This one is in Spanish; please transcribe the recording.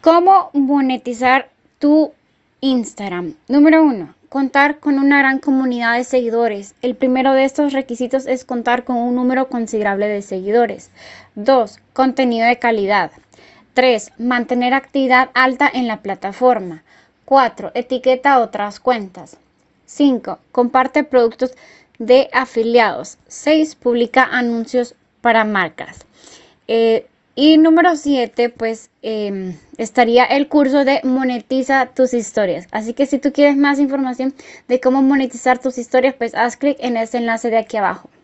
¿Cómo monetizar tu Instagram? Número 1. Contar con una gran comunidad de seguidores. El primero de estos requisitos es contar con un número considerable de seguidores. 2. Contenido de calidad. 3. Mantener actividad alta en la plataforma. 4. Etiqueta a otras cuentas. 5. Comparte productos de afiliados. 6. Publica anuncios para marcas. Y número 7, pues estaría el curso de Monetiza tus historias. Así que si tú quieres más información de cómo monetizar tus historias, pues haz clic en ese enlace de aquí abajo.